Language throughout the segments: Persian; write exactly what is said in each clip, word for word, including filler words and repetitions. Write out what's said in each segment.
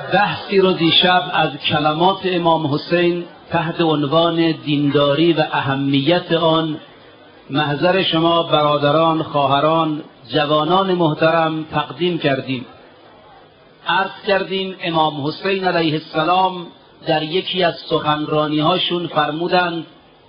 بحثی رو دیشب از کلمات امام حسین تحت عنوان دینداری و اهمیت آن محضر شما برادران، خواهران، جوانان محترم تقدیم کردیم. عرض کردیم امام حسین علیه السلام در یکی از سخنرانی هاشون فرمودند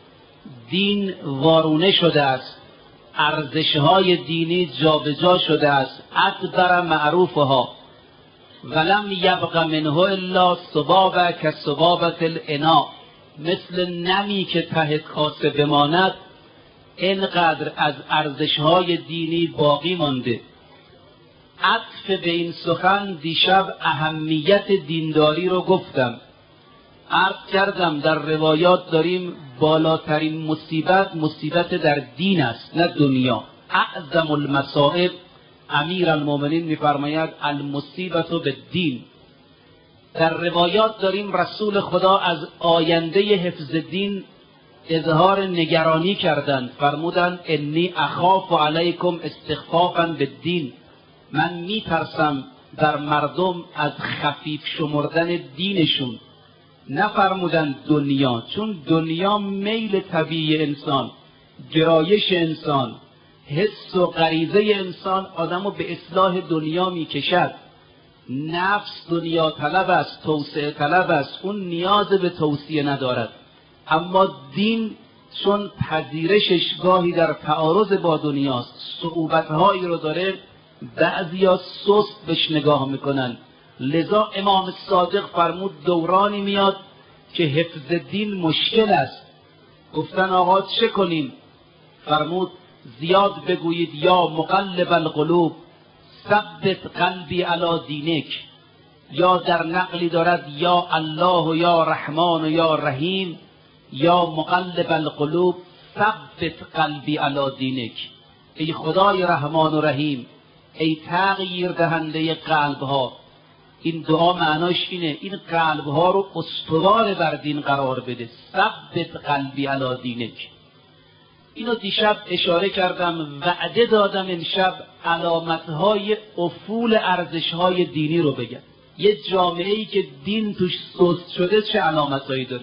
دین وارونه شده است، ارزش های دینی جابجا شده است، ادبر معروفها ولم یبق منه الا سبابه که سبابت الاناء، مثل نمی که ته کاسه بماند اینقدر از ارزش های دینی باقی مانده. عطف به این سخن دیشب اهمیت دینداری رو گفتم. عرض کردم در روایات داریم بالاترین مصیبت مصیبت در دین است نه دنیا. اعظم المصائب، امیر المؤمنین میفرماید المصیبت بالدین. در روایات داریم رسول خدا از آینده حفظ دین اظهار نگرانی کردند، فرمودند انی اخاف علیکم استخفافا بالدین، من میترسم در مردم از خفیف شمردن دینشون. نفرمودند دنیا، چون دنیا میل طبیعی انسان، گرایش انسان، حس و غریزه انسان آدمو به اصلاح دنیا میکشد. نفس دنیا طلب است، توسعه طلب است، اون نیاز به توسعه ندارد. اما دین چون پذیرشش گاهی در تعارض با دنیاست، صعوبت‌هایی رو داره، بعضیا سست بهش نگاه میکنن. لذا امام صادق فرمود دورانی میاد که حفظ دین مشکل است. گفتن آقا چه کنیم؟ فرمود زیاد بگویید یا مقلب القلوب ثبت قلبی علی دینک، یا در نقلی دارد یا الله و یا رحمان و یا رحیم، یا مقلب القلوب ثبت قلبی علی دینک. ای خدای رحمان و رحیم، ای تغییر دهنده قلب ها. این دعا معناش اینه این قلب ها رو استوار بر دین قرار بده. ثبت قلبی علی دینک. اینو دیشب اشاره کردم، وعده دادم امشب علامتهای افول ارزشهای دینی رو بگم. یه جامعه‌ای که دین توش سست شده چه علامتهایی داره؟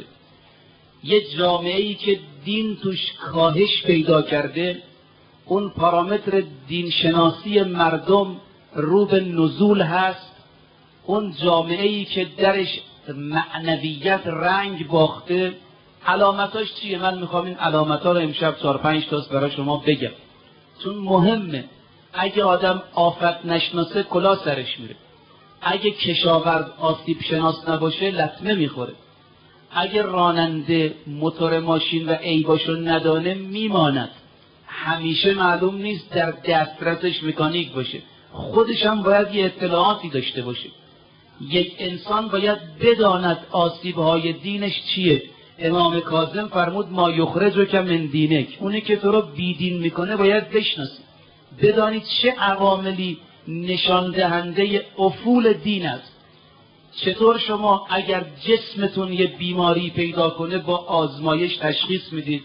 یه جامعه‌ای که دین توش کاهش پیدا کرده، اون پارامتر دینشناسی مردم رو به نزول هست. اون جامعه‌ای که درش معنویت رنگ باخته، علامتاش چیه؟ من میخوام این علامتا رو امشب چهار پنج تاست برای شما بگم، چون مهمه. اگه آدم آفت نشناسه کلا سرش میره، اگه کشاورز آسیب شناس نباشه لطمه میخوره، اگه راننده موتور ماشین و عیباشو ندانه میماند، همیشه معلوم نیست در دسترسش مکانیک باشه، خودش هم باید یه اطلاعاتی داشته باشه. یک انسان باید بداند آسیب‌های دینش چیه. امام کاظم فرمود ما یخرجک من دینک، اونی که تو رو بیدین میکنه باید بشناسی، بدانید چه عواملی نشان دهنده افول دین است. چطور شما اگر جسمتون یه بیماری پیدا کنه با آزمایش تشخیص میدید؟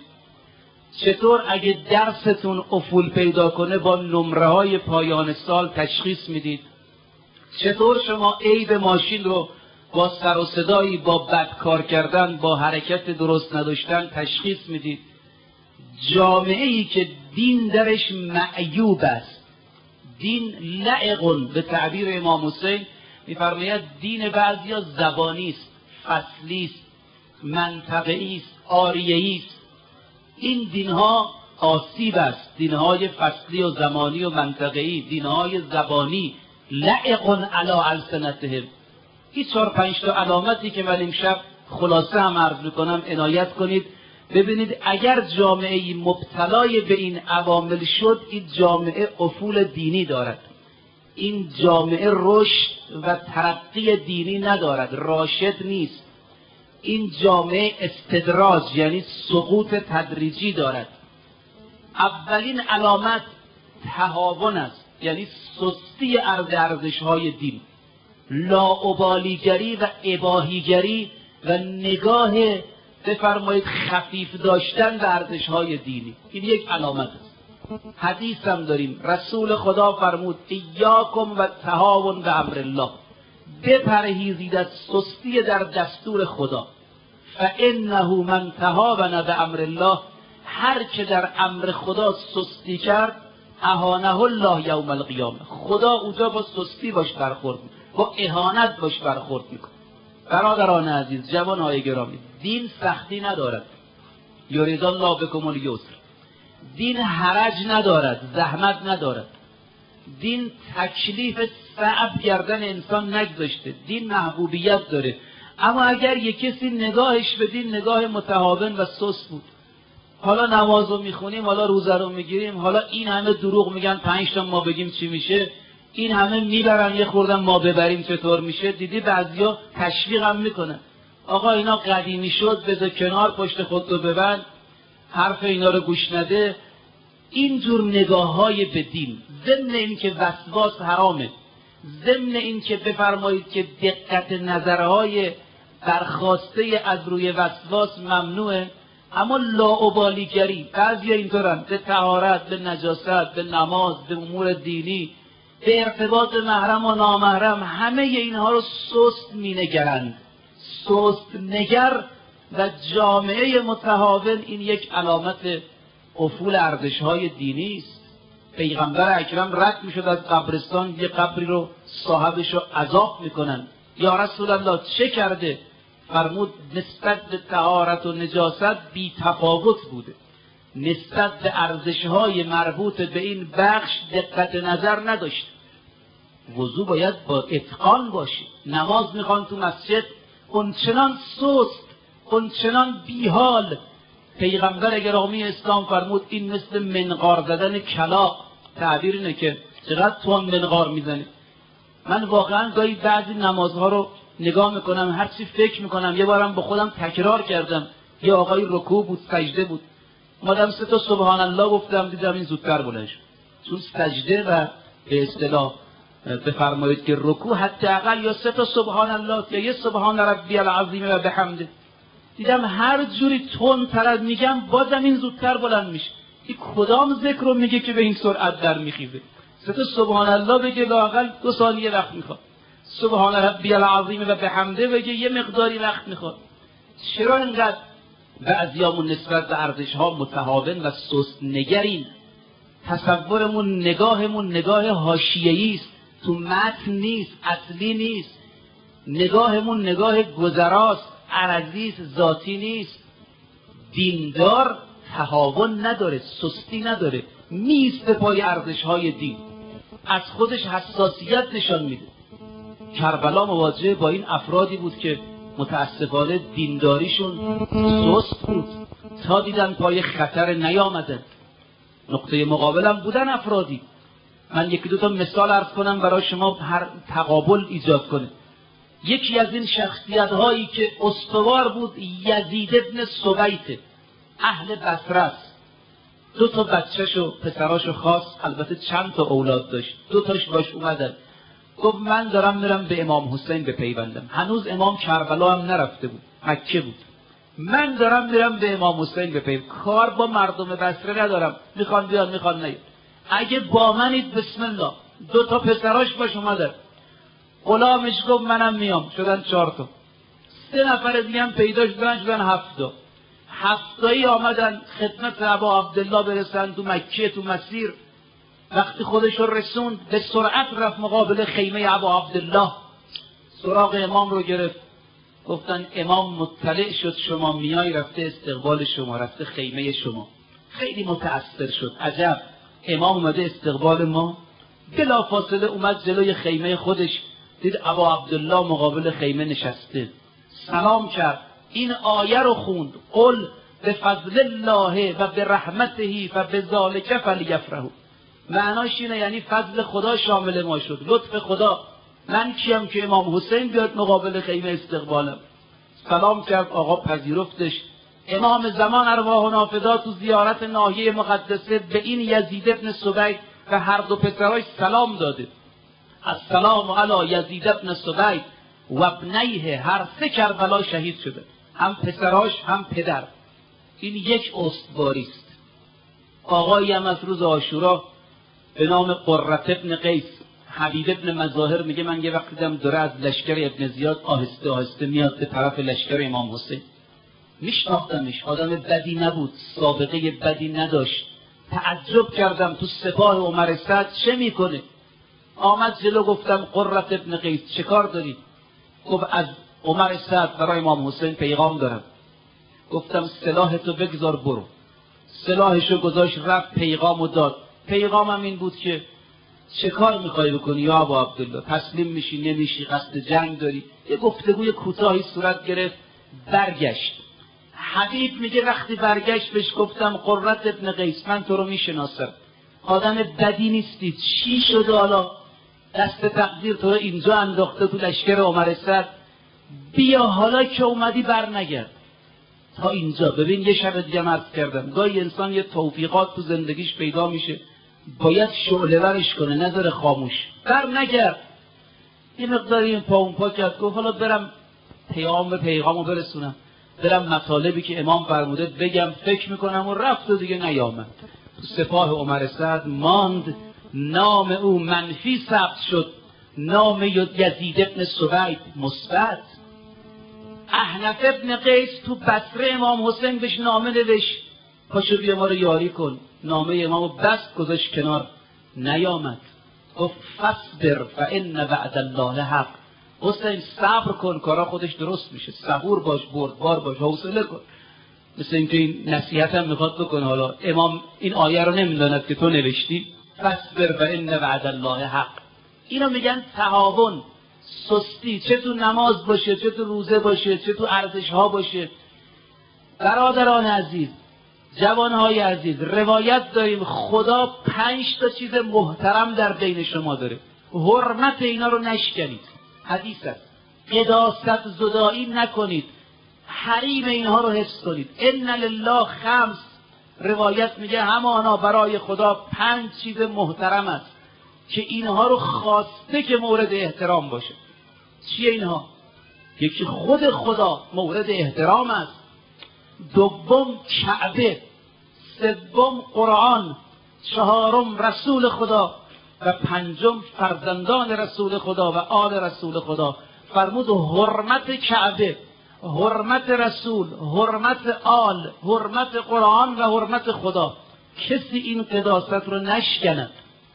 چطور اگه درستون افول پیدا کنه با نمره های پایان سال تشخیص میدید؟ چطور شما عیب ماشین رو با سر و صدایی، با بد کار کردن، با حرکت درست نداشتن تشخیص میدید؟ جامعه‌ای که دین درش معیوب است، دین لعقون، به تعبیر امام حسین میفرماید دین بعضیا زبانی است، فصلی است، منطقه‌ای است، عاریه‌ای است. این دینها آسیب است، دینهای فصلی و زمانی و منطقه‌ای، دینهای زبانی لعقون علی السنتهم. این چهار پنج تا علامتی که من امشب خلاصه هم عرض میکنم عنایت کنید، ببینید اگر جامعه مبتلای به این عوامل شد، این جامعه افول دینی دارد، این جامعه رشد و ترقی دینی ندارد، راشد نیست. این جامعه استدراج یعنی سقوط تدریجی دارد. اولین علامت تهاون است، یعنی سستی عرض ارزش‌های دین، لاابالیگری و اباحیگری و نگاه بفرمایید خفیف داشتن به ارزش‌های دینی. این یک علامت است. حدیث هم داریم، رسول خدا فرمود ایاکم و تهاون به امر الله، بپرهیزید از سستی در دستور خدا. فانه من تهاون بامر الله، هر که در امر خدا سستی کرد اهانه الله یوم القیامه، خدا اونجا با سستی باش برخورد میکنه، با اهانت باش برخورد میکنه. برادران عزیز، جوانهای گرامی، دین سختی ندارد. یرید الله بکم الیسر. دین حرج ندارد، زحمت ندارد. دین تکلیف صعب گردن انسان نگذاشته. دین محبوبیت داره. اما اگر یک کسی نگاهش به دین نگاه متهاون و سست بود، حالا نماز رو میخونیم، حالا روزه رو میگیریم، حالا این همه دروغ میگن پنج تا ما بگیم چی میشه، این همه میبرن یه خوردن ما ببریم چطور میشه. دیدی بعضیا تشویق هم میکنن، آقا اینا قدیمی شد بذار کنار، پشت خودتو ببند، حرف اینا رو گوش نده. اینجور نگاه های به دین، ضمن این که وسواس حرامه، ضمن این که بفرمایید که دقت نظرهای برخواسته از روی وسواس ممنوعه، اما لاابالیگری، بعضی اینطورن به طهارت، به نجاست، به نماز، به امور دینی، به ارتباط محرم و نامحرم، همه اینها رو سست مینگرند. سست نگر و جامعه متهاون، این یک علامت افول ارزش‌های دینی است. پیغمبر اکرم رد میشد از قبرستان، یه قبری رو صاحبش رو عذاب میکنن، یا رسول الله چه کرده؟ فرمود نسبت به طهارت و نجاست بی تفاوت بوده، نسبت به ارزش‌های مربوط به این بخش دقت نظر نداشته. وضو باید با اتقان باشه، نماز میخوان تو مسجد اونچنان سست، اونچنان بیحال. پیغمبر گرامی اسلام فرمود این مثل منقار زدن کلاغ. تعبیر اینه که چقدر تون منقار میزنی. من واقعا گاهی بعضی نمازها رو نگاه میکنم، هر چی فکر میکنم، یه بارم با خودم تکرار کردم، یه آقای رکوع بود، سجده بود، اومدم سه تا سبحان الله گفتم، دیدم این زودتر بلند شد. چون سجده و به اصطلاح بفرمایید که رکوع حداقل یا سه تا سبحان الله یا یه سبحان ربی العظیم و بحمده، دیدم هر جوری تون تر میگم بازم این زودتر بلند میشه. این کدام ذکر رو میگه که به این سرعت در میخیزه؟ سه تا سبحان الله بگه لااقل دو ثانیه وقت میخواد، سبحان ربی العظیم و بحمده بگه یه مقداری وقت میخواد. چرا اینقدر بعضیامون نسبت به ارزش‌ها متهاون و سست نگریم؟ تصورمون، نگاهمون نگاه حاشیه‌ای است، تو متن نیست، اصلی نیست. نگاهمون نگاه گذراست، عرضی ذاتی نیست. دیندار تهاون نداره، سستی نداره، میسته پای ارزش‌های دین، از خودش حساسیت نشان میده. کربلا مواجه با این افرادی بود که متاسفانه دینداریشون سست بود، تا دیدن پای خطر نیامدن. نقطه مقابلم بودن افرادی، من یکی دو تا مثال عرض کنم برای شما هر تقابل ایجاد کنه. یکی از این شخصیت هایی که استوار بود یزید ابن سبیت، اهل بصره است. دو تا بچه‌شو پسراشو خواست، البته چند تا اولاد داشت، دو تاش باش اومدن. گفت من دارم میرم به امام حسین بپیوندم، هنوز امام کربلا هم نرفته بود، مکه بود. من دارم میرم به امام حسین بپیوندم، کار با مردم بصره ندارم، میخوان بیان میخوان نیاد، اگه با منید بسم الله. دو تا پسراش باش اومدن. غلامش گفت منم میام، شدن چهار تا. سه نفر دیگه هم پیدا شدن، شدن هفت تا. هفتایی آمدن خدمت ابا عبدالله برسن تو مکه. تو مسیر وقتی خودش رو رسوند به سرعت رفت مقابل خیمه ابا عبدالله، سراغ امام رو گرفت. گفتن امام مطلع شد شما میای، رفته استقبال شما، رفته خیمه شما. خیلی متأثر شد، عجب امام اومده استقبال ما. بلا فاصله اومد جلوی خیمه خودش، دید ابا عبدالله مقابل خیمه نشسته، سلام کرد، این آیه رو خوند، قل بفضل الله و برحمته فبذلک فلیفرحوا. معناش اینه یعنی فضل خدا شامل ما شد، لطف خدا. من کیم که امام حسین بیاد مقابل خیمه استقبالم؟ سلام کرد، آقا پذیرفتش. امام زمان ارواح و نافذا تو زیارت ناحیه مقدسه به این یزید ابن سبیت و هر دو پسراش سلام داده. السلام علی یزید ابن سبیت و ابنیه، هر سه کربلا شهید شده، هم پسراش هم پدر. این یک استواری است. آقایی هم از روز عاشورا به نام قرة ابن قیس، حبیب ابن مظاهر میگه من یه وقت دیدم داره از لشکر ابن زیاد آهسته آهسته میاد به طرف لشکر امام حسین. میشناختمش، آدم بدی نبود، سابقه بدی نداشت. تعجب کردم تو سپاه عمر سعد چه میکنه؟ آمد جلو، گفتم قرة ابن قیس چه کار داری؟ گفت از عمر سعد برای امام حسین پیغام دارم. گفتم سلاحتو بگذار برو. سلاحشو گذاشت رفت پیغامو داد. پیغامم این بود که چه کار میخوای بکنی یا ابا عبدالله؟ تسلیم میشی نمیشی؟ قصد جنگ داری؟ یه گفتگوی کوتاهی صورت گرفت، برگشت. حبیب میگه وقتی برگشت بهش گفتم قرة ابن قیس من تو رو میشناسم، آدم بدی نیستی، چی شده حالا دست تقدیر تو رو اینجا انداخته تو لشکر عمر سعد؟ بیا حالا که اومدی بر نگرد تا اینجا. ببین یه شب دیگه عرض کردم گاهی انسان یه توفیقات تو زندگیش پیدا میشه باید شعله ورش کنه، نذاره خاموش. بر نگرد. یه مقداری این پا اون پا کرد، گفت حالا برم پیغام پیغامو برسونم، برم مطالبی که امام فرموده بگم، فکر میکنم و رفت و دیگه نیامد. تو سپاه عمر سعد ماند، نام او منفی ثبت شد، نام یزید ابن سوید مثبت. احنف ابن قیس تو بصره امام حسین بهش نامه نوشت پاشو بیا ما رو یاری کن، نامه امامو بست گذاشت کنار، نیامد. گفت فاصبر فان وعد الله حق. حسین صبر کن، کارا خودش درست میشه، صبور باش، بردبار باش، حوصله کن. مثل اینکه این نصیحت هم میخواد بکنه. حالا امام این آیه رو نمیداند که تو نوشتی، فاصبر فان وعد الله حق. اینو میگن تهاون، سستی، چه تو نماز باشه، چه تو روزه باشه، چه تو ارزش ها باشه. برادران عزیز، جوانهای عزیز، روایت داریم خدا پنج تا چیز محترم در بین شما داره، حرمت اینا رو نشکنید. حدیث است، قداست زدایی نکنید، حریم اینها رو حفظ کنید. ان لله خمس، روایت میگه همانا برای خدا پنج چیز محترم است که اینها رو خواسته که مورد احترام باشه. چیه اینها؟ یکی خود خدا مورد احترام است، دوم کعبه، سوم قرآن، چهارم رسول خدا و پنجم فرزندان رسول خدا و آل رسول خدا. فرمود حرمت کعبه، حرمت رسول، حرمت آل، حرمت قرآن و حرمت خدا. کسی این قداست رو نشکند،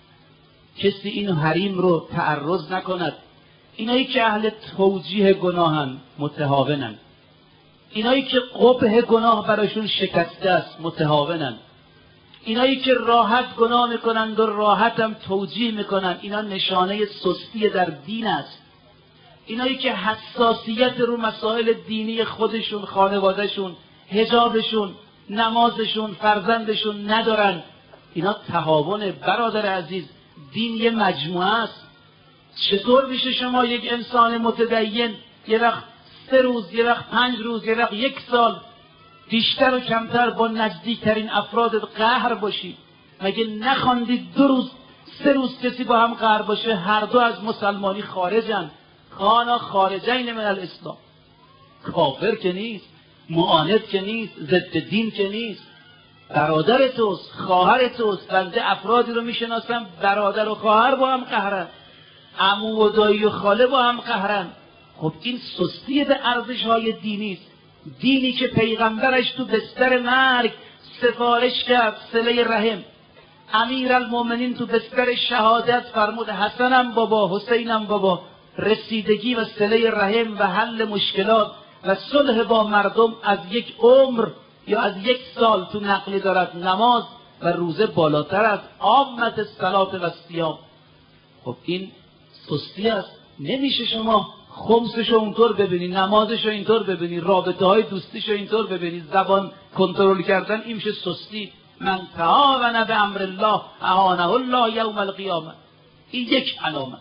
کسی این حریم رو تعرض نکند. اینایی که اهل توجیه گناهن متهاونن، اینایی که قبح گناه براشون شکسته است متهاونن، اینایی که راحت گناه میکنند و راحت هم توجیه میکنن اینا نشانه سستی در دین است. اینایی که حساسیت رو مسائل دینی خودشون، خانوادهشون، حجابشون، نمازشون، فرزندشون ندارن، اینا تهاون. برادر عزیز، دین یه مجموعه است. چطور میشه شما یک انسان متدین یه وقت سه روز، یه وقت پنج روز، یه وقت یک سال بیشتر و کمتر با نزدیکترین افرادت قهر باشی؟ مگه نخواندید دو روز سه روز کسی با هم قهر باشه هر دو از مسلمانی خارجن؟ خانا خارجین من الاسلام. کافر که نیست، معاند که نیست، ضد دین که نیست، برادر توست، خواهر توست. بنده افرادی رو میشناسم برادر و خواهر با هم قهرن، عمو و دایی و خاله با هم قهرن. خب این سستی به ارزش های دینی است. دینی که پیغمبرش تو بستر مرگ سفارش کرد صله رحم، امیرالمومنین تو بستر شهادت فرمود حسنم بابا، حسینم بابا، رسیدگی و صله رحم و حل مشکلات و صلح با مردم از یک عمر یا از یک سال تو نقلی دارد. نماز و روزه بالاتر از عامت الصلات و الصیام. خب این سستی است. نمیشه شما خمسشو اونطور ببینی، نمازشو اینطور ببینی، رابطه های دوستیشو اینطور ببینی، زبان کنترل کردن این میشه سستی. من تعاون به امر الله اعانه الله یوم القیامه. این یک علامت.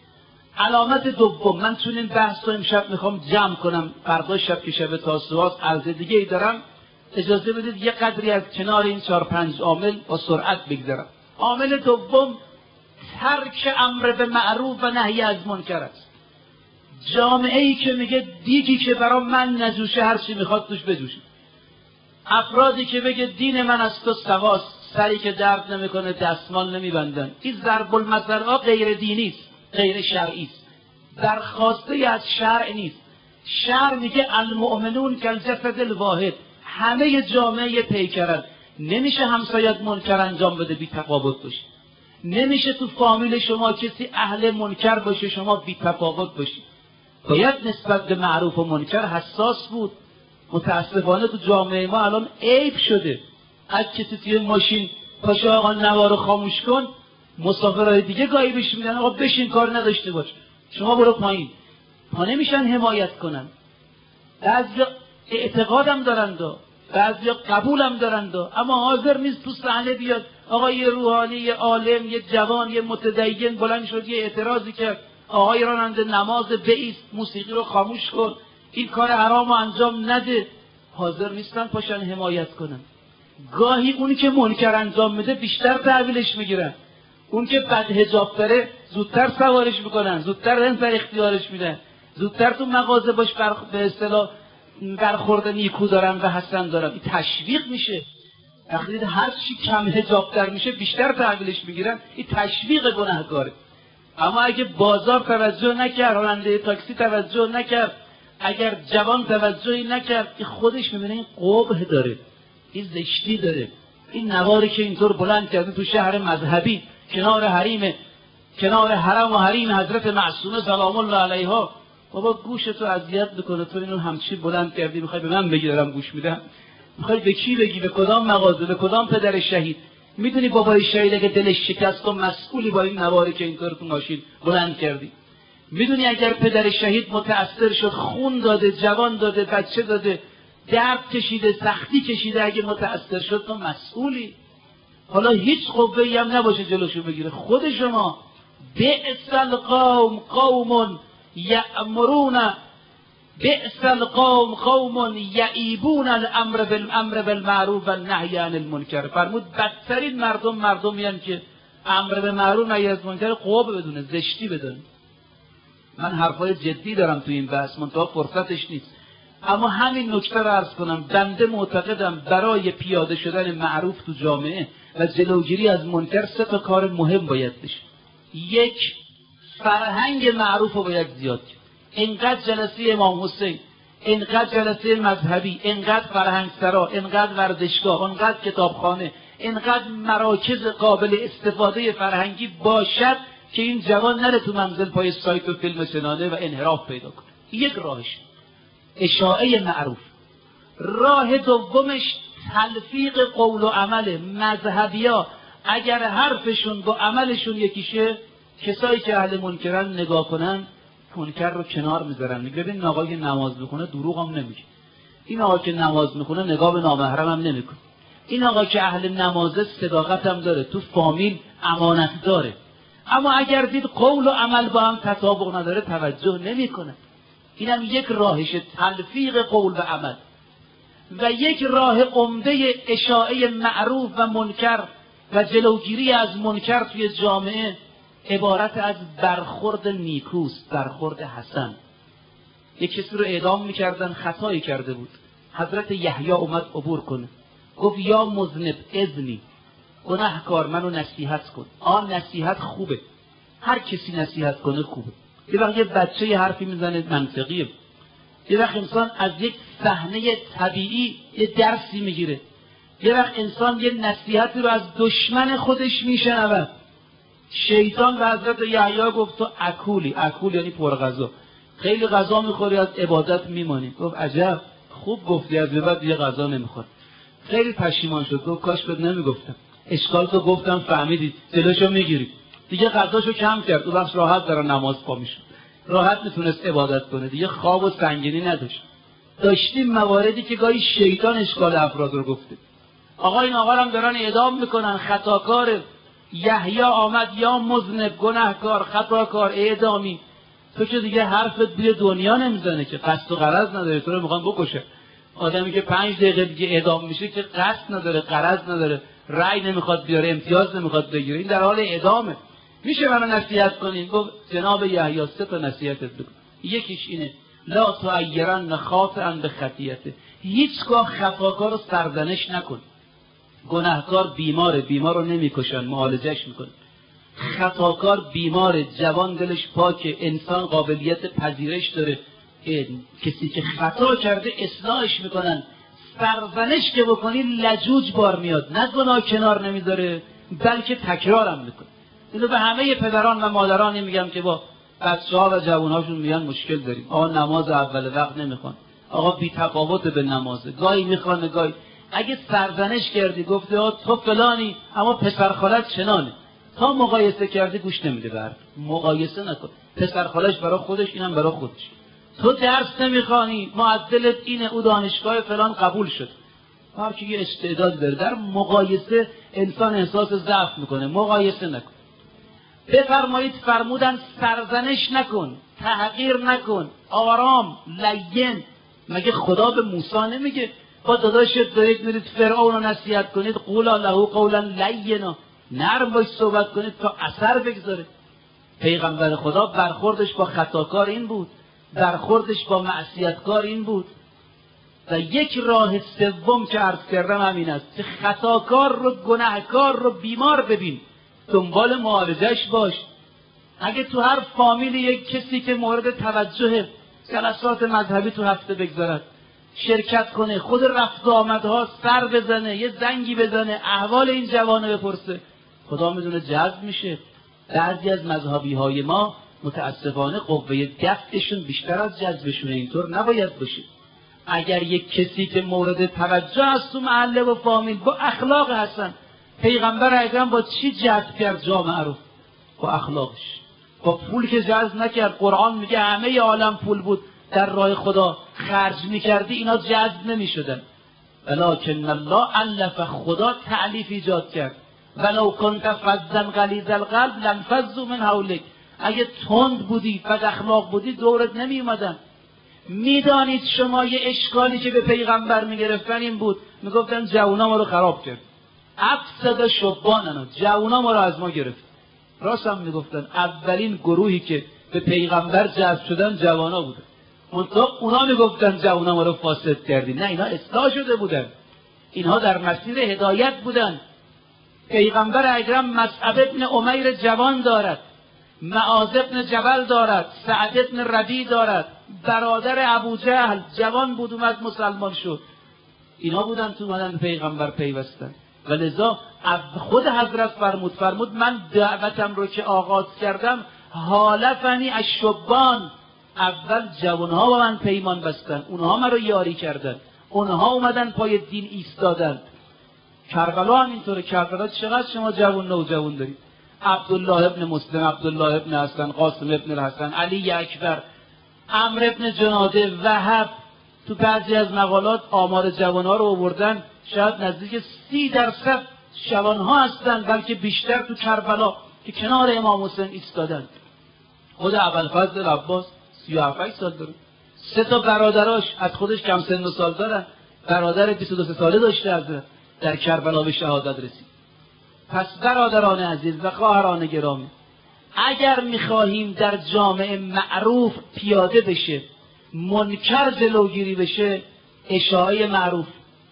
علامت دوم، من چون این بحث رو امشب میخوام جمع کنم، فردا شب که شب تاسوعاست عرض دیگه ای دارم، اجازه بدید یه قدری از کنار این چهار پنج عامل با سرعت بگذرم. عامل دوم ترک امر به معروف و نهی از منکر است. جامعه ای که میگه دیگی که برای من نجوشه هر چی میخواد توش بجوشه. افرادی که بگه دین من از تو سواست، سری که درد نمیکنه دستمال نمیبندن. این ضرب المثل‌ها غیر دینی است، غیر شرعی است، درخواسته از شرع نیست. شرع میگه المؤمنون کالجسد الواحد، همه جامعه پیکرن. نمیشه همسایت منکر انجام بده بی تفاوت باشه، نمیشه تو فامیل شما کسی اهل منکر باشه شما بی تفاوت باشی. باید نسبت به معروف و منکر حساس بود. متاسفانه تو جامعه ما الان عیب شده از کسی توی ماشین پاشه آقا نوا رو خاموش کن، مسافرهای دیگه گاهی بهش میگن آقا بشین کار نداشته باش، شما برو پایین. پا نمیشن حمایت کنن. بعضی اعتقادم دارند و بعضی قبولم دارند و اما حاضر نیست تو صحنه بیاد آقا یه روحانی، یه عالم، یه جوان، یه متدین بلند شد یه اعتراضی کرد آقای راننده نماز بایست، موسیقی رو خاموش کن، این کار حرام رو انجام نده. حاضر نیستن پاشن حمایت کنن. گاهی اونی که منکر انجام میده بیشتر تحویلش میگیرن، اون که بد حجاب داره زودتر سوارش میکنن، زودتر رنج اختیارش میدن، زودتر تو مغازه باش بر... به اصطلاح برخورد نیکو دارن و حسن دارن. این تشویق میشه. وقتی هر چی کم حجاب در میشه بیشتر تحویلش میگیرن. این تشویق گناهکاره. اما اگه بازار توجه نکرد، راننده تاکسی توجه نکرد، اگر جوان توجهی نکرد، این خودش میبینه این قبح داره، این زشتی داره. این نواری که اینطور بلند کرده تو شهر مذهبی کنار حریم کنار حرم و حریم حضرت معصومه سلام الله علیها، بابا گوش تو اذیت بکنه، تو اینو همچی بلند کردی میخوای به من بگی دارم گوش میدم؟ میخوای به کی بگی؟ به کدام مغازه؟ به کدام پدر شهید؟ میدونی بابای شهید اگه دلش شکست و مسئولی با این نواری که اینطور تو ماشین بلند کردی؟ میدونی اگر پدر شهید متأثر شد، خون داده، جوان داده، بچه داده، درد کشیده، سختی کشیده، اگه متأثر شد تو مسئولی. حالا هیچ قوه‌ای هم نباشه جلوشو بگیره. خود شما بئس القوم قوم یأمرون بئس القوم قوم یعیبون الامر بالامر بالمعروف و النهی عن المنکر. فرمود بدترین مردم مردمی هستند که امر به معروف نهی از منکر قوه بدونه، زشتی بدونه. من حرفای جدی دارم تو این بحث، منتها فرصتش نیست. اما همین نکته رو عرض کنم، بنده معتقدم برای پیاده شدن معروف تو جامعه و جلوگیری از منکر سه تا کار مهم باید بشه. یک، فرهنگ معروف رو باید زیاد کرد. اینقدر جلسه امام حسین، اینقدر جلسه مذهبی، اینقدر فرهنگسرا، اینقدر ورزشگاه، اینقدر کتابخانه، اینقدر مراکز قابل استفاده فرهنگی باشد که این جوان نره تو منزل پای سایت و فیلم سنانه و انحراف پیدا کنه. یک راهش اشاعه معروف. راه دومش تلفیق قول و عمل. مذهبی‌ها اگر حرفشون با عملشون یکیشه، کسایی که اهل منکرن نگاه کنن منکر رو کنار میذارن. میگه ببین آقا که نماز میخونه دروغ هم نمیگه، این آقا که نماز میخونه نگاه به نامحرم هم نمیکنه، این آقا که اهل نمازه صداقت هم داره، تو فامیل امانت داره. اما اگر دید قول و عمل با هم تطابق نداره توجه نمیکنه. اینم یک راهش، تلفیق قول و عمل. و یک راه عمده اشاعه معروف و منکر و جلوگیری از منکر توی جامعه عبارت از برخورد نیکوست، برخورد حسن. یک کسی رو اعدام میکردن، خطایی کرده بود. حضرت یحیی اومد عبور کنه، گفت یا مذنب اذنی، گناهکار منو نصیحت کن. آن نصیحت خوبه، هر کسی نصیحت کنه خوبه. یه وقت یه بچه یه حرفی میزنه منطقیه، یه وقت انسان از یک صحنه طبیعی یه درسی میگیره، یه وقت انسان یه نصیحتی رو از دشمن خودش میشنود. شیطان به حضرت یحیی گفت تو اکولی، اکول یعنی پر غذا، خیلی غذا میخوری از عبادت میمانی. گفت عجب خوب گفتی، از بعد دیگه غذا نمیخور. خیلی پشیمان شد، گفت کاش بهت نمیگفتم، اشکال تو گفتم فهمیدی، جلوشو میگیری. دیگه غذاشو کم کرد، اون وقت راحت داره نماز پا میشد، راحت میتونست عبادت کنه، دیگه خواب و سنگینی نداشت. داشتیم مواردی که گاهی شیطان اشکال افراد رو گفته. آقا این آقا هم دارن اعدام میکنن، خطاکاره. یحیی آمد یا مذنب، گناهکار، خطاکار، اعدامی. تو که دیگه حرفت بوی دنیا نمیزنه که، قصد و غرض نداره، تو رو میخوان بکشه. آدمی که پنج دقیقه دیگه اعدام میشه که قصد نداره، غرض نداره، رأی نمیخواد بیاره، امتیاز نمیخواد بگیره، این در حال اعدامه. میشه منو نصیحت کنین؟ گفت جناب یحیی سه تا نصیحتت بکن. یکیش اینه لا تعیرن خاطئا بخطیئته، هیچگاه خطاکار رو سرزنش نکن. گناهکار بیماره، بیمار رو نمیکشن، معالجهش میکنن. خطاکار بیماره، جوان دلش پاکه، انسان قابلیت پذیرش داره، کسی که خطا کرده اصلاحش میکنن. سرزنش که بکنی لجوج بار میاد، نه گناه کنار نمیذاره بلکه تکرارم میکنه. اینو به همه پدران و مادرانی میگم که با بچه‌ها و جوانهاشون میگن مشکل داریم. آقا نماز اول وقت نمیخوان، آقا بی تفاوت به نمازه، گاهی میخوانه گاهی. اگه سرزنش کردی گفته آ تو فلانی اما پسر خالت چنانه، تا مقایسه کردی گوش نمیده. بر مقایسه نکن، پسر خالش برای خودش، اینم برای خودش. تو درس نمیخوانی، معدلت اینه، او دانشگاه فلان قبول شد. هر کی یه استعداد داره. در مقایسه انسان احساس ضعف میکنه. مقایسه نکن. بفرمایید فرمودن سرزنش نکن، تحقیر نکن، آرام، لین. مگه خدا به موسی نمیگه با داداشت دارید میرید فرعون رو نصیحت کنید قولا له قولا لینا، نرم باش صحبت کنید تا اثر بگذاره؟ پیغمبر خدا برخوردش با خطاکار این بود، برخوردش با معصیتکار این بود. و یک راه سوم که عرض کردم همین است که خطاکار رو، گناهکار رو بیمار ببین، دنبال معالجهش باش. اگه تو هر فامیل یک کسی که مورد توجه جلسات مذهبی تو هفته بگذارد، شرکت کنه، خود رفت و آمدها سر بزنه، یه زنگی بزنه، احوال این جوانه بپرسه، خدا میدونه جذب میشه. بعضی از مذهبی های ما متاسفانه قوه دفعشون بیشتر از جذبشونه. اینطور نباید باشه. اگر یک کسی که مورد توجه است تو محله و فامیل با اخلاق حسن، پیغمبر اکرم با چی جذب کرد جامعه رو؟ با اخلاقش. با پول که جذب نکرد. قرآن میگه همه عالم پول بود در راه خدا خرج میکردی اینا جذب نمیشدن. ولکن الله الف، خدا تألیف ایجاد کرد. ولو کنت فظا غلیظ القلب لانفضوا من حولک، اگه تند بودی، بد اخلاق بودی، دورت نمی اومدن. میدانید شما یه اشکالی که به پیغمبر میگرفتن این بود، میگفتن جوونا ما رو خراب کرد، افسد شباننا، جوونا ما رو از ما گرفت. راست هم میگفتن. اولین گروهی که به پیغمبر جذب شدن جوانا بودن. منطقه اونا میگفتن جوانا ما رو فاسد کردی. نه، اینا اصلاح شده بودن، اینها در مسیر هدایت بودن. پیغمبر اکرم مصعب ابن عمیر جوان دارد، معاذ ابن جبل دارد، سعد ابن ربیع دارد، برادر ابو جهل جوان بود اومد مسلمان شد. اینا بودن تو اومدن پیغمبر پیوستن. و لذا خود حضرت فرمود فرمود من دعوتم رو که آغاز کردم حالفنی الشبان، اول جوانها با من پیمان بستن، اونها من رو یاری کردن، اونها اومدن پای دین ایستادن. کربلا هم اینطوره. کربلا چقدر شما جوان نوجوان دارید. عبدالله ابن مسلم، عبدالله ابن حسن، قاسم ابن الحسن، علی اکبر، عمرو ابن جناده، وهب. تو بعضی از مقالات آمار جوانها رو آوردن، شاید نزدیک سی درصد جوانها هستن، بلکه بیشتر تو کربلا که کنار امام حسین ایستادن. خود ابوالفضل عباس سی و هفت سال داره. سه تا برادراش از خودش کم سن و سال دارن. برادر بیست و دو ساله داشته حضرت در کربلا به شهادت رسید. پس برادران عزیز و خواهران گرامی، اگر میخواهیم در جامعه معروف پیاده بشه، منکر جلوگیری بشه، اشاعه معروف،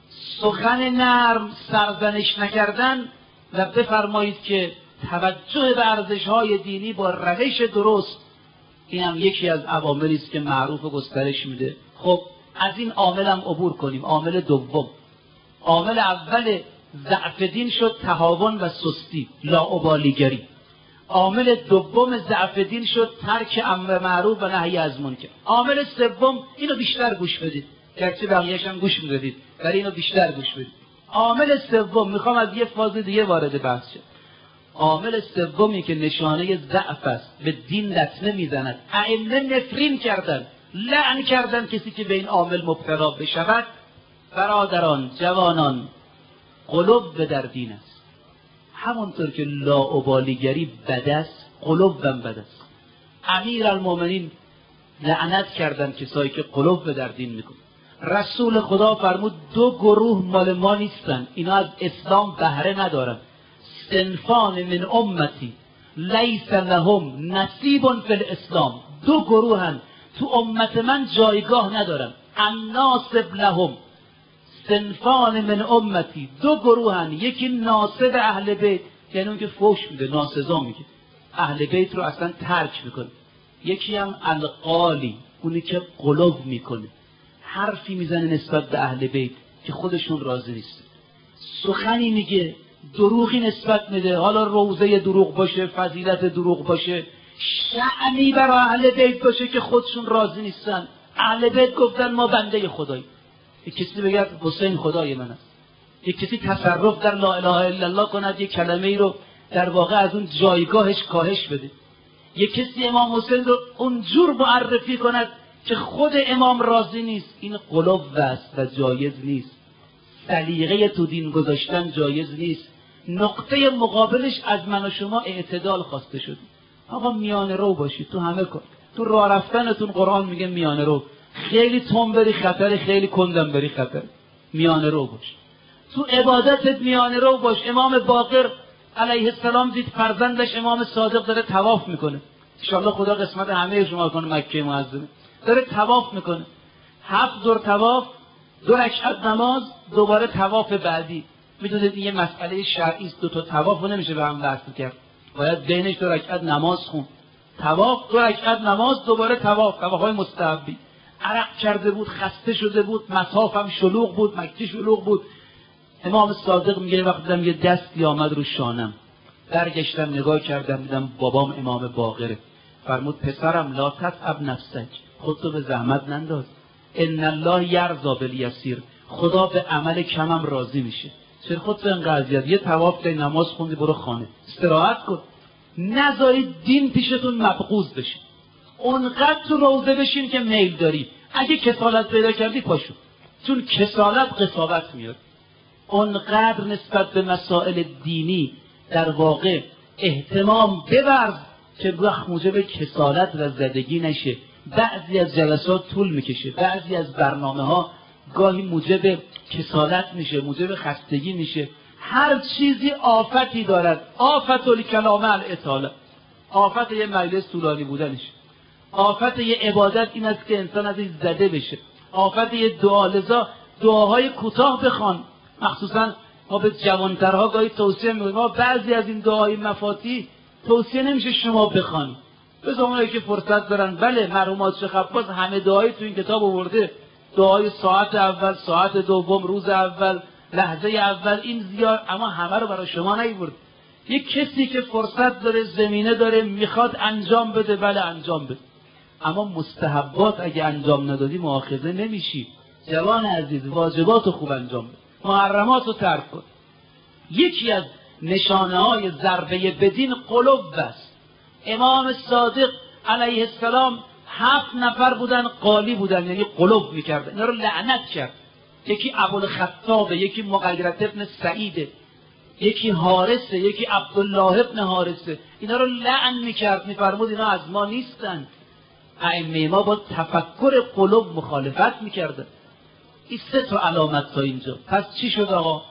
سخن نرم، سرزنش نکردن و بفرمایید که توجه به ارزش‌های دینی با روش درست، این هم یکی از عواملی است که معروف و گسترش میده. خب از این عامل هم عبور کنیم. عامل دوم، عامل اول ضعف دین شد تهاون و سستی، لاابالیگری. عامل دوم ضعف دین شد ترک امر معروف و نهی از منکر. عامل سوم، اینو بیشتر گوش بدید، گرچه بقیه‌اش هم گوش میدادید ولی اینو بیشتر گوش بدید. عامل سوم، میخوام از یه فاز دیگه وارد بحث شم. عامل سومی که نشانه ضعف است، به دین لطمه میزند، ائمه نفرین کردن، لعن کردن کسی که به این عامل مبتلا بشود. برادران، جوانان، قلوب در دین است. همونطور که لاابالیگری بد است، قلوب هم بد است. امیرالمومنین لعنت کردن کسایی که قلوب در دین میکنن. رسول خدا فرمود دو گروه مال ما نیستن، اینا از اسلام بهره ندارن. صنفان من امتی لیس لهم نصیب فی الاسلام، دو گروهن تو امت من جایگاه ندارن. الناصب لهم، صنفان من امتی، دو گروهن، یکی ناصب اهل بیت، یعنی اون که فحش میده، ناسزا میگه، اهل بیت رو اصلا ترک میکنه. یکی هم القالی، اونی که قلوب میکنه، حرفی میزنه نسبت به اهل بیت که خودشون راضی نیست، سخنی میگه، دروغی نسبت میده، حالا روزه دروغ باشه، فضیلت دروغ باشه، شأنی برای اهل بیت باشه که خودشون راضی نیستن. اهل بیت گفتن ما بنده خداییم. یک کسی بگه حسین خدای من است، یک کسی تصرف در لا اله الا الله کند، یک کلمه ای رو در واقع از اون جایگاهش کاهش بده، یک کسی امام حسین رو اونجور معرفی کند که خود امام راضی نیست. این قلوب است و جایز نیست. سلیقه تو دین گذاشتن جایز نیست. نقطه مقابلش از من و شما اعتدال خواسته شده. آقا میانه رو باشید تو همه کار. تو راه رفتنتون قرآن میگه میانه رو، خیلی تون بری خطر، خیلی کندم بری خطر، میانه رو باش. تو عبادتت میانه رو باش. امام باقر علیه السلام دید فرزندش امام صادق داره طواف میکنه، انشاءالله خدا قسمت همه شما کنه، مکه معظمه، داره طواف میکنه، هفت دور طواف، دو رکعت نماز، دوباره طواف بعدی. میدونید این یه مسئله شرعی است، دو تا طواف نمیشه به هم وصل کرد، باید بینش دو رکعت نماز خون. طواف، دو رکعت نماز، دوباره طواف، طواف‌های مستحبی. عرق کرده بود، خسته شده بود، مطاف هم شلوغ بود، مکه شلوغ بود. امام صادق میگه وقتی دیدم یه دستی آمد رو شانم، برگشتم نگاه کردم دیدم بابام امام باقره. فرمود پسرم لا تتعب نفسک، خودتو به زحمت ننداز، ان الله یرضی بالیسیر، خدا به عمل کمم راضی میشه. چرا خودتو اینقدر اذیت؟ یه طواف کردی، نماز خوندی، برو خانه استراحت کن. نذارید دین پیشتون مبغوض بشه. اونقدر تو روزه بشین که میل داری، اگه کسالت پیدا کردی پاشو، چون کسالت قساوت میاد. اونقدر نسبت به مسائل دینی در واقع اهتمام بورز که وقت موجب کسالت و زدگی نشه. بعضی از جلسات طول میکشه، بعضی از برنامه ها گاهی موجب کسالت میشه، موجب خستگی میشه. هر چیزی آفتی دارد. آفت الکلام الاطاله، آفت یه مجلس طولانی بودنش، آفت یه عبادت این است که انسان ازش زده بشه، آفت یه دعا. لذا دعاهای کوتاه بخوان. مخصوصا ما به جوانترها گاهی توصیه میکنیم، ما بعضی از این دعای مفاتی توصیه نمیشه شما بخوان، بذار اونایی که فرصت دارن. بله مرحوم شیخ عباس همه دعای تو این کتاب آورده، دعای ساعت اول، ساعت دوم، روز اول، لحظه اول، این زیاد، اما همه رو برای شما نیورد. یک کسی که فرصت داره، زمینه داره، میخواد انجام بده، بله انجام بده، اما مستحبات اگه انجام ندادی مؤاخذه نمیشی. جوان عزیز واجبات رو خوب انجام بده، محرمات رو ترک کن. یکی از نشانه های ضربه بدین قلوب است. امام صادق علیه السلام هفت نفر بودن، قالی بودن، یعنی قلوب میکردن، اینا رو لعنت کرد. یکی ابوالخطابه، یکی مغیرة ابن سعیده، یکی حارثه، یکی عبدالله ابن حارثه. اینا رو لعن میکرد، میفرمود اینا از ما نیستن. ائمه ما با تفکر قلوب مخالفت میکردن. این سه تا علامت تا اینجا. پس چی شد آقا؟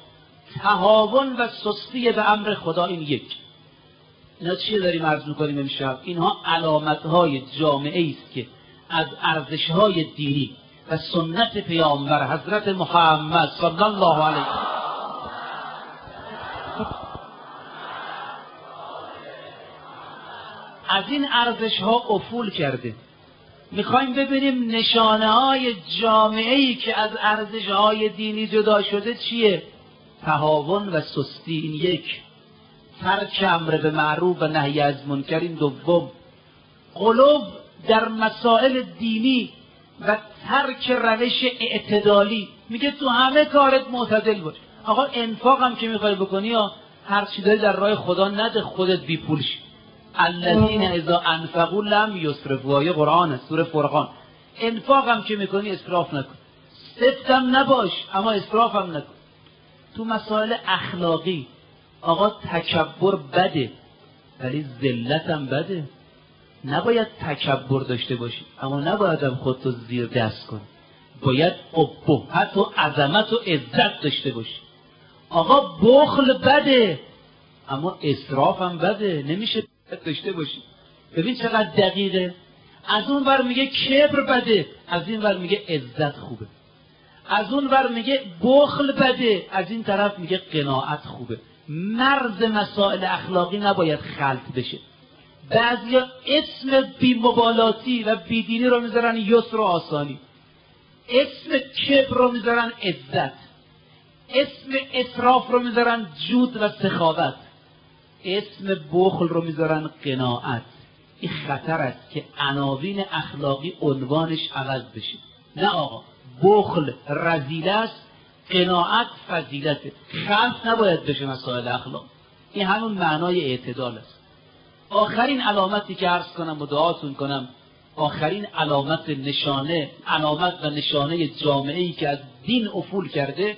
تهاون و سستی به امر خدا. این یک. اینا چی داریم عرض میکنیم امشب؟ اینها علامتهای جامعه است که از ارزشهای دینی و سنت پیامبر حضرت محمد صلی الله علیه از این ارزشها افول کرده. میخوایم ببینیم نشانه های جامعه‌ای که از ارزش‌های دینی جدا شده چیه؟ تهاون و سستی. این یک. ترک امر به معروف و نهی از منکر. این دوم. قلوب در مسائل دینی و ترک روش اعتدالی. میگه تو همه کارت معتدل باش. آقا انفاق هم که میخوای بکنی یا هر چی داری در راه خدا نده، خودت بی پول شی. الذین اذا انفقوا لم یسرفوا، آیه قرآن است، سوره فرقان. انفاق هم که میکنی اسراف نکن، سفت هم نباش اما اسراف هم نکن. تو مسائل اخلاقی آقا تکبر بده ولی ذلت هم بده. نباید تکبر داشته باشی اما نباید هم خودتو زیر دست کنی. باید ابهت و عظمت و عزت داشته باشی. آقا بخل بده اما اسراف هم بده، نمیشه داشته باشی. ببین چقدر دقیقه. از اون ور میگه کبر بده، از این ور میگه عزت خوبه. از اون ور میگه بخل بده، از این طرف میگه قناعت خوبه. مرز مسائل اخلاقی نباید خلط بشه. بعضیا اسم بی‌مبالاتی و بیدینی رو میذارن یسر و آسانی، اسم کبر رو میذارن عزت، اسم اسراف رو میذارن جود و سخاوت، اسم بخل رو میذارن قناعت. این خطر است که عناوین اخلاقی عنوانش عوض بشه. نه آقا، بخل رذیل است، قناعت فضیلته. خلط نباید بشه مسائل اخلاق. این همون معنای اعتدال است. آخرین علامتی که عرض کنم و دعاتون کنم، آخرین علامت نشانه علامت و نشانه جامعه‌ای که از دین افول کرده،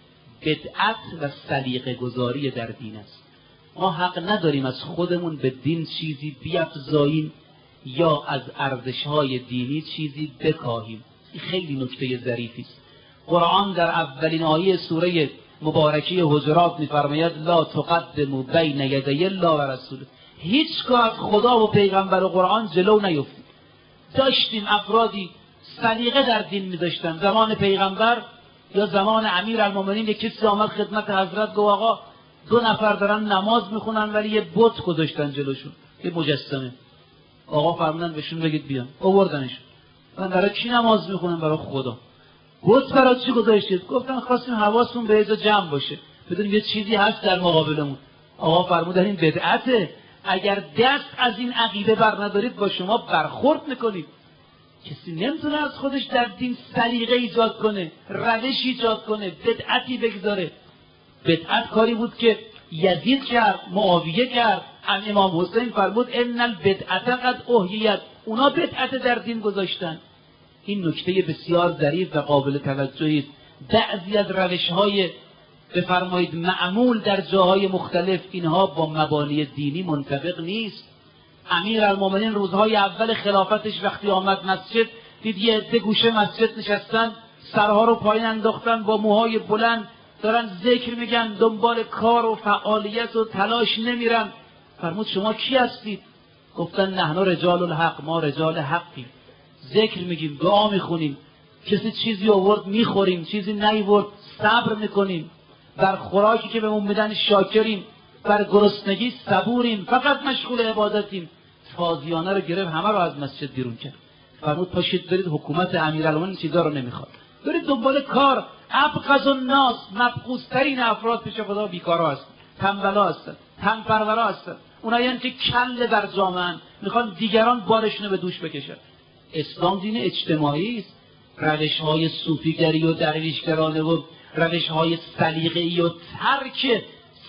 بدعت و سلیقه گذاری در دین است. ما حق نداریم از خودمون به دین چیزی بیفزاییم یا از ارزش‌های دینی چیزی بکاهیم. این خیلی نکته ظریفی است. قرآن در اولین آیه سوره مبارکه حجرات می‌فرماید لا تقدموا بین یدی الله و رسوله. هیچگاه از خدا و پیغمبر و قرآن جلو نیفتید. داشتیم افرادی سلیقه در دین می‌داشتن، زمان پیغمبر یا زمان امیرالمومنین یک کسی آمد خدمت حضرت گفت آقا دو نفر دارن نماز میخونن ولی یه بت گذاشتن جلوشون، یه مجسمه. آقا فرمودن بهشون بگید بیان. آوردنشون. من برای کی نماز میخونم؟ برای خدا. بت برای چی گذاشتید؟ گفتن خواستیم حواستون به اینجا جمع باشه، بدون یه چیزی هست در مقابلمون. آقا فرمودن این بدعته. اگر دست از این عقیده بر ندارید با شما برخورد میکنید. کسی نمیتونه از خودش در دین سلیقه ایجاد کنه، روش ایجاد کنه، بدعتی بگذاره. بدعت کاری بود که یزید کرد، معاویه کرد. امام حسین فرمود ان البدعت قد احییت. اونا بدعت در دین گذاشتن. این نکته بسیار ظریف و قابل توجهی است. بعضی از روش‌های بفرمایید معمول در جاهای مختلف، اینها با مبانی دینی منطبق نیست. امیرالمومنین روزهای اول خلافتش وقتی آمد مسجد، دید یه عده گوشه مسجد نشستن، سرها رو پایین انداختن، با موهای بلند دارن ذکر میگن، دنبال کار و فعالیت و تلاش نمیرن. فرمود شما کی هستید؟ گفتن نحن رجال الحق، ما رجال حقیم، ذکر میگیم، دعا میخونیم، کسی چیزی آورد میخوریم، چیزی نیورد صبر میکنیم، بر خوراکی که بهمون میدن شاکریم، بر گرسنگی صبوریم، فقط مشغول عبادتیم. تازیانه رو گرفت، همه رو از مسجد بیرون کرد. فرمود پاشید برید، حکومت امیرالمومنین چیزا رو نمیخواد، برید دنبال کار. ابغض الناس، مبغوض‌ترین افراد پیش خدا بیکارا هستن، تنبلا هستن، تنپرورا هستن. اونایی که کله در جامعه میخوان دیگران بارشون رو به دوش بکشن. اسلام دین اجتماعی است. روش‌های صوفیگری و درویشگرانه و روش‌های سلیقه‌ای و ترک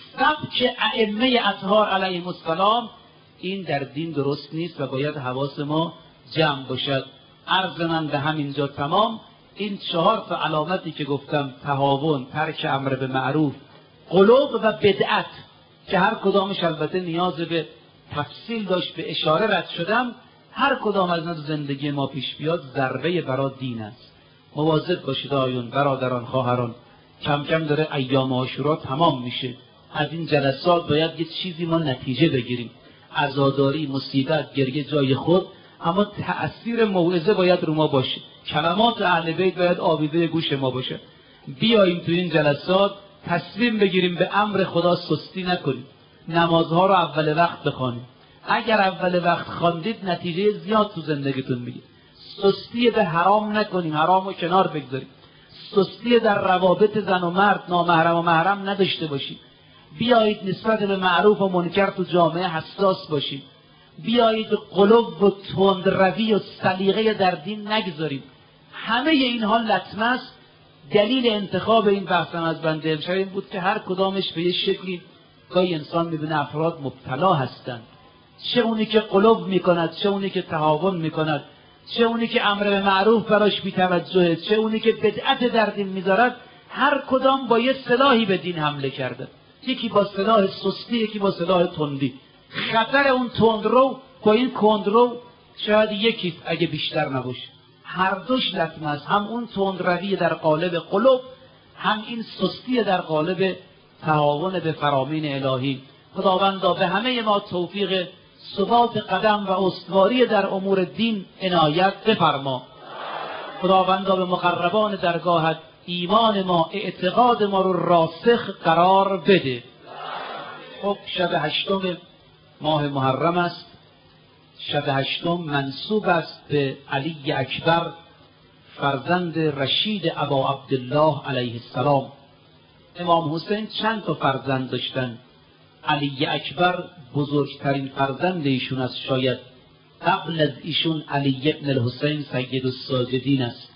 سبک ائمه اطهار علیهم السلام، این در دین درست نیست و باید حواس ما جمع باشد. عرض من به همینجا تمام. این چهار تا علامتی که گفتم، تهاون، ترک امر به معروف، قلوب و بدعت، که هر کدامش البته نیاز به تفصیل داشت، به اشاره رد شدم، هر کدام از نظر زندگی ما پیش بیاد ضربه برای دین است. مواظب باشید آیون، برادران، خواهران. کم کم داره ایام عاشورا تمام میشه. از این جلسات باید یه چیزی ما نتیجه بگیریم. عزاداری، مصیبت، گریه جای خود، اما تأثیر موعظه باید رو ما باشه. کلمات اهل بیت باید آویزه گوش ما باشه. بیاییم تو این جلسات تصمیم بگیریم به امر خدا سستی نکنیم. نمازها رو اول وقت بخوانیم. اگر اول وقت خواندید نتیجه زیاد تو زندگیتون میگیرید. سستی به حرام نکنیم، حرام رو کنار بگذاریم. سستی در روابط زن و مرد، نامحرم و محرم نداشته باشید. بیایید نسبت به معروف و منکر تو جامعه حساس باشید. بیایید قلوب و تندروی و سلیقه در دین نگذاریم. همه اینها لطمه است. دلیل انتخاب این بحثم از بنده امشب این بود که هر کدامش به یه شکلی گاهی انسان میبینه افراد مبتلا هستند. چه اونی که قلوب میکند، چه اونی که تهاون میکند، چه اونی که امر به معروف براش بی‌توجهه، چه اونی که بدعت در دین میذارد. هر کدام با یه سلاحی به دین حمله کرده. یکی با سلاح سستی، یکی با سلاح تندی. خطر اون تندرو با این کندرو شاید یکی اگه بیشتر نباشه. هر دوش لطمه است. هم اون تندروی در قالب قلوب، هم این سستی در قالب تهاون به فرامین الهی. خداوندا به همه ما توفیق ثبات قدم و استواری در امور دین عنایت بفرما. خداوندا به مقربان درگاهت ایمان ما، اعتقاد ما رو راسخ قرار بده. خب شب هشتم ماه محرم است. شب هشتم منسوب است به علی اکبر فرزند رشید ابا عبدالله علیه السلام. امام حسین چند تا فرزند داشتن. علی اکبر بزرگترین فرزند ایشون است. شاید قبل از ایشون علی ابن الحسین سید الساجدین است.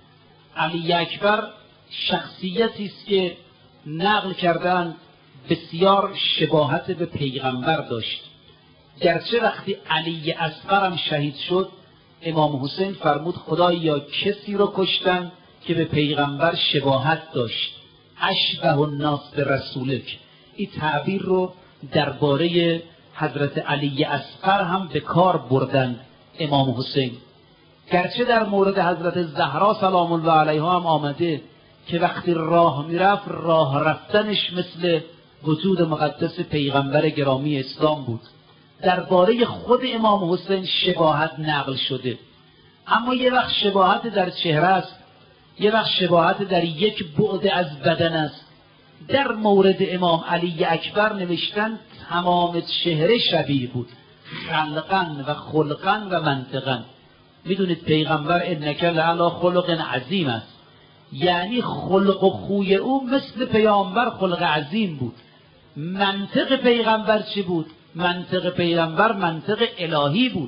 علی اکبر شخصیتی است که نقل کردن بسیار شباهت به پیغمبر داشت. گرچه وقتی علی اصغر هم شهید شد، امام حسین فرمود خدایا کسی رو کشتن که به پیغمبر شباهت داشت. اشبه الناس به رسولک. این تعبیر رو درباره حضرت علی اصغر هم به کار بردن امام حسین. گرچه در مورد حضرت زهرا سلام الله علیها هم آمده که وقتی راه میرفت راه رفتنش مثل وجود مقدس پیغمبر گرامی اسلام بود. درباره خود امام حسین شباهت نقل شده، اما یه وقت شباهت در چهره است، یه وقت شباهت در یک بعد از بدن است. در مورد امام علی اکبر نوشتن تمام چهره شبیه بود، خلقا و خلقا و منطقا. میدونید پیغمبر انک لعلی خلق عظیم است، یعنی خلق و خوی او مثل پیامبر خلق عظیم بود. منطق پیغمبر چی بود؟ منطق پیغمبر منطق الهی بود.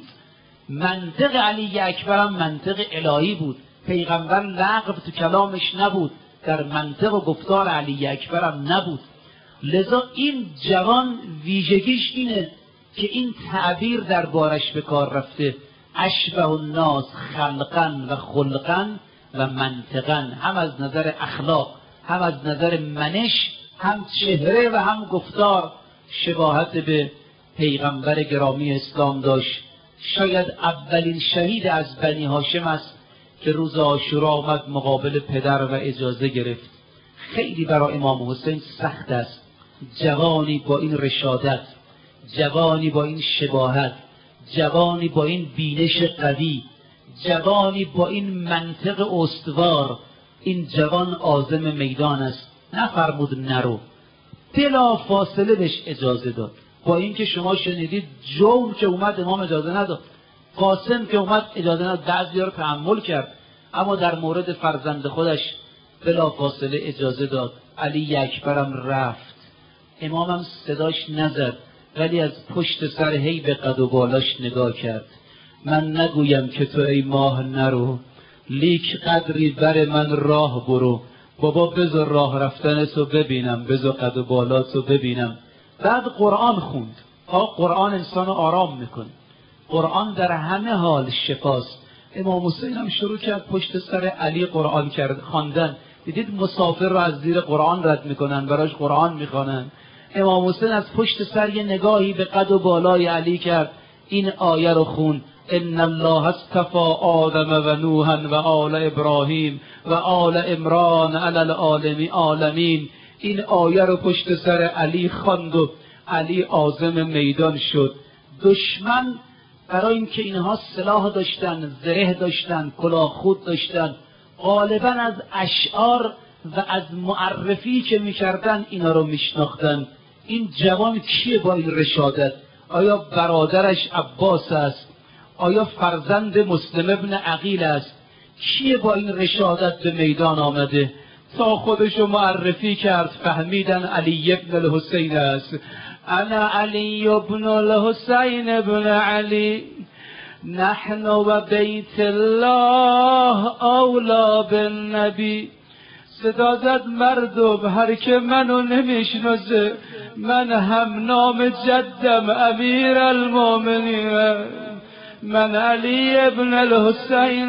منطق علی اکبر هم منطق الهی بود. پیغمبر لغو تو کلامش نبود، در منطق و گفتار علی اکبر هم نبود. لذا این جوان ویژگیش اینه که این تعبیر دربارش به کار رفته، اشبه الناس خلقا و خلقا و منطقا، هم از نظر اخلاق، هم از نظر منش، هم چهره و هم گفتار شباهت به پیغمبر گرامی اسلام داشت. شاید اولین شهید از بنی هاشم است که روز عاشورا آمد مقابل پدر و اجازه گرفت. خیلی برای امام حسین سخت است جوانی با این رشادت، جوانی با این شباهت، جوانی با این بینش قوی، جوانی با این منطق استوار. این جوان عازم میدان است، نفرمود نرو، بلا فاصله بهش اجازه داد. با اینکه شما شنیدید جوم که اومد امام اجازه نداد، قاسم که اومد اجازه نداد، بعضی رو تحمل کرد، اما در مورد فرزند خودش بلا فاصله اجازه داد. علی اکبرم رفت، امامم صداش نزد، ولی از پشت سر هی به قد و بالاش نگاه کرد. من نگویم که تو ای ماه نرو، لیک قدری بر من راه برو. بابا بذار راه رفتنتو ببینم، بذار قد و بالاتو ببینم. بعد قرآن خوند. آه قرآن انسانو آرام میکنه، قرآن در همه حال شفاست. امام حسین هم شروع کرد پشت سر علی قرآن کرد خواندن. دیدید مسافر رو از زیر قرآن رد میکنن، براش قرآن میخوانن. امام حسین از پشت سر یه نگاهی به قد و بالای علی کرد، این آیه رو خوند: ان الله اصطفى آدم و نوحا و آل ابراهیم و آل عمران علی العالمین. این آیه رو پشت سر علی خواند و علی عازم میدان شد. دشمن برای اینکه اینها سلاح داشتن، زره داشتن، کلاه خود داشتن، غالبا از اشعار و از معرفی که میکردن اینا رو میشناختن. این جوان کیه با این رشادت؟ آیا برادرش عباس است؟ آیا فرزند مسلم ابن عقیل است؟ کیه با این رشادت به میدان آمده؟ تا خودشو معرفی کرد فهمیدن علی ابن الحسین است. انا علی ابن الحسین ابن علی، نحن و بیت الله اولا بالنبی. صدا زد مردم، هر که منو نمیشناسه، من هم نام جدم امیر المومنین، من علی ابن الحسین،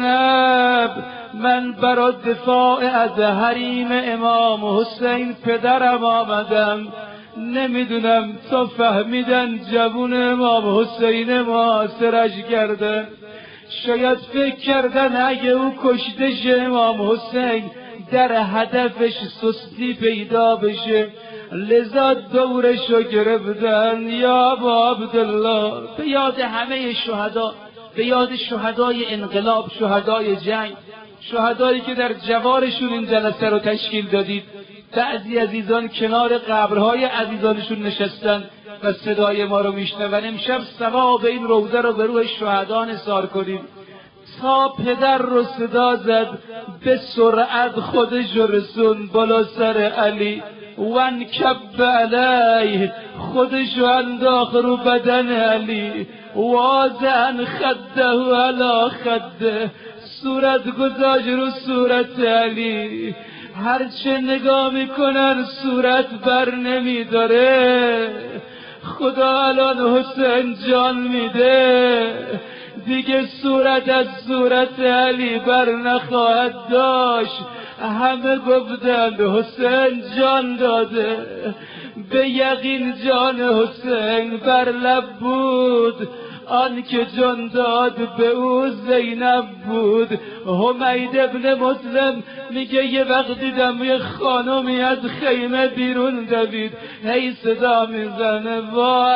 من برای دفاع از حریم امام حسین پدرم آمدم. نمیدونم تا فهمیدن جوون امام حسین معاصرش کردن، شاید فکر کردن اگه او کشته شه امام حسین در هدفش سستی پیدا بشه، لذا دورشو گرفتن. یا ابا عبدالله، به یاد همه شهدا، به یاد شهدای انقلاب، شهدای جنگ، شهدایی که در جوارشون این جلسه رو تشکیل دادید. بعضی عزیزان کنار قبرهای عزیزانشون نشستن و صدای ما رو میشنون. امشب ثواب این روزه رو به روح شهدا نثار کنیم. تا پدر رو صدا زد به سرعت خودش رسون بالا سر علی، وان کب علیه، خودش رو انداخت رو بدن علی، وازن خده علا خده، صورت گذاشت رو صورت علی. هرچه نگاه میکنن صورت بر نمیداره. خدا الان حسین جان میده، دیگه صورت از صورت علی بر نخواهد داشت. همه گفتند حسین جان داده، به یقین جان حسین بر لب بود. آن که جان داد به او زینب بود. حمید ابن مسلم میگه یه وقت دیدم یه خانمی از خیمه بیرون دوید، هی صدا میزنه وا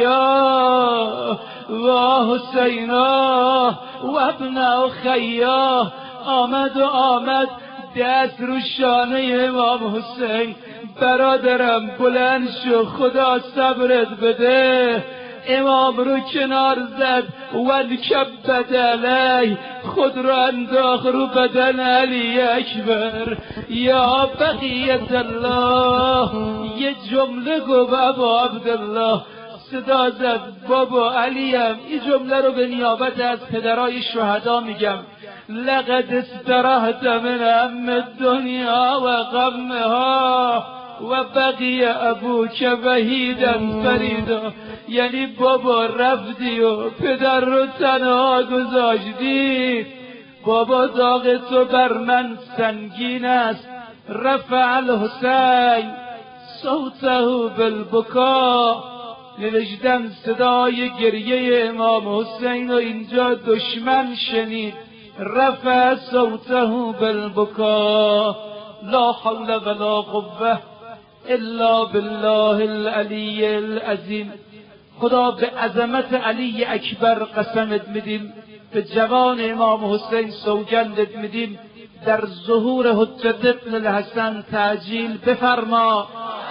علیا وا حسینا و ابن اخیا. آمد و آمد دست رو شانه امام حسین، برادرم بلند شو خدا صبرت بده. امام رو کنار زد ول کبت علی، خود رو انداخت رو بدن علی اکبر. یا بقیت الله، یه جمله گفت ابا عبدالله، صدا زد بابا علیم. این جمله رو به نیابت از پدرای شهدا میگم. لقد استراحت من هم الدنیا و غمها و بقی ابوک وحیدا فریدا. یعنی بابا رفتی و پدر رو تنها گذاشتی. بابا داغ تو بر من سنگین است. رفع الحسین صوته بالبکا، نوشتن صدای گریه امام حسین و اینجا دشمن شنید. رفع صوته بالبکا، لا حول ولا قوه الا بالله العلی العظیم. خدا به عظمت علی اکبر قسمت میدیم، به جوان امام حسین سوگندت میدیم. در ظهور حجت ابن الحسن تعجیل بفرما.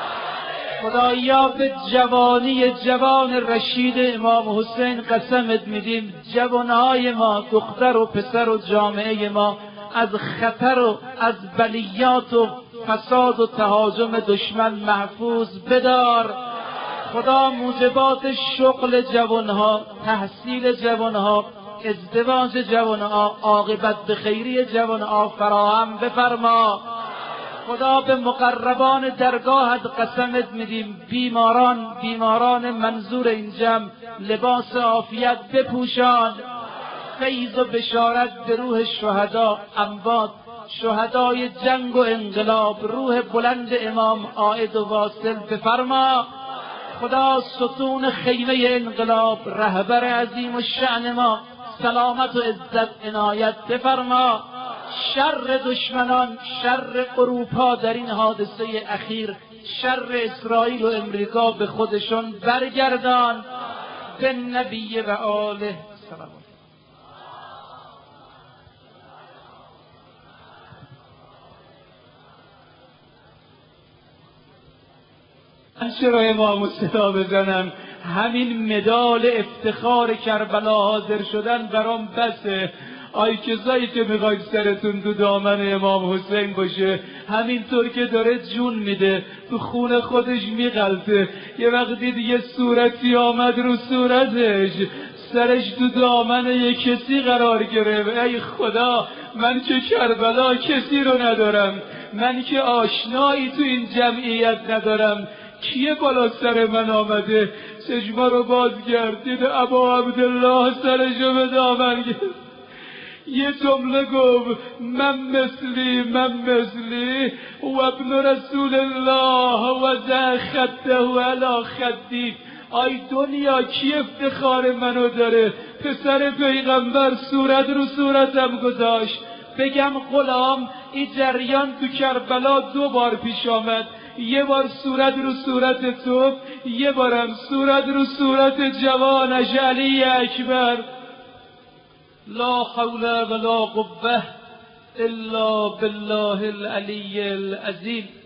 خدایا به جوانی جوان رشید امام حسین قسمت میدیم. جوانهای ما، دختر و پسر و جامعه ما از خطر و از بلیات و فساد و تهاجم دشمن محفوظ بدار. خدا موجبات شغل جوانها، تحصیل جوانها، ازدواج جوانها، عاقبت به خیری جوانها فراهم بفرما. خدا به مقربان درگاهت قسمت میدیم. بیماران بیماران منظور این جمع لباس عافیت بپوشان. فیض و بشارت به روح شهدا، اموات، شهدای جنگ و انقلاب، روح بلند امام عائد و واصل بفرما. خدا ستون خیمه انقلاب، رهبر عظیم و شأن ما، سلامت و عزت عنایت بفرما. شر دشمنان، شر اروپا در این حادثه اخیر، شر اسرائیل و امریکا به خودشون برگردان. به نبی و آله سلام. چرا امامو صدا بزنم؟ همین مدال افتخار کربلا حاضر شدن برام بسه. آی کسایی که میخواید سرتون تو دامن امام حسین باشه، همینطور که داره جون میده تو خون خودش میغلطه. یه وقتی دیگه صورتی آمد رو صورتش، سرش تو دامن یه کسی قرار گرفت. ای خدا، من که کربلا کسی رو ندارم، من که آشنایی تو این جمعیت ندارم. کیه بالا سر من آمده؟ چشما رو باز گردید، ابا عبدالله سرشو به دامن گرفت. یه جمله گفت من مثلی من مثلی و ابن رسول الله و ذا خده و علا خدی. آی دنیا کی افتخار منو داره؟ پسر پیغمبر صورت رو صورتم گذاشت. بگم غلام، این جریان تو کربلا دو بار پیش آمد. یه بار صورت رو صورت تو، یه بارم صورت رو صورت جوانش علی اکبر. لا حول ولا قوه الا بالله العلی العظیم.